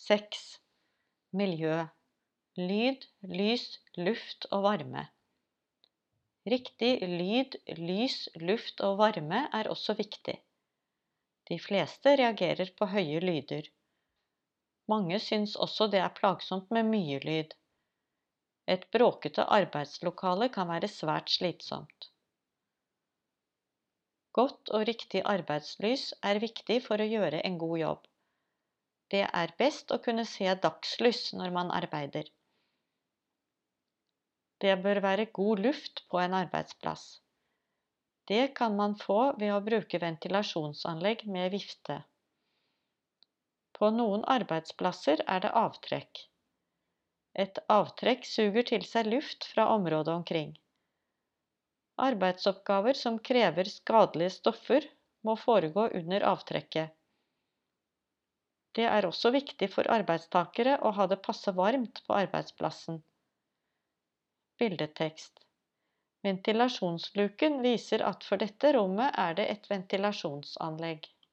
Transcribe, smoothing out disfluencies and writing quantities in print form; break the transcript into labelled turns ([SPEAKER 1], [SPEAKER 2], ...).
[SPEAKER 1] 6. Miljø. Lyd, lys, luft og varme. Riktig lyd, lys, luft og varme er også viktig. De fleste reagerer på høye lyder. Mange syns også det er plagsomt med mye lyd. Et bråkete arbeidslokale kan være svært slitsomt. Godt og riktig arbeidslys er viktig for å gjøre en god jobb. Det er best å kunne se dagslys når man arbeider. Det bør være god luft på en arbeidsplass. Det kan man få ved å bruke ventilasjonsanlegg med vifte. På noen arbeidsplasser er det avtrekk. Et avtrekk suger til seg luft fra området omkring. Arbeidsoppgaver som krever skadelige stoffer må foregå under avtrekket. Det er også viktig for arbeidstakere å ha det passe varmt på arbeidsplassen. Bildetekst. Ventilasjonsluken viser at for dette rommet er det et ventilasjonsanlegg.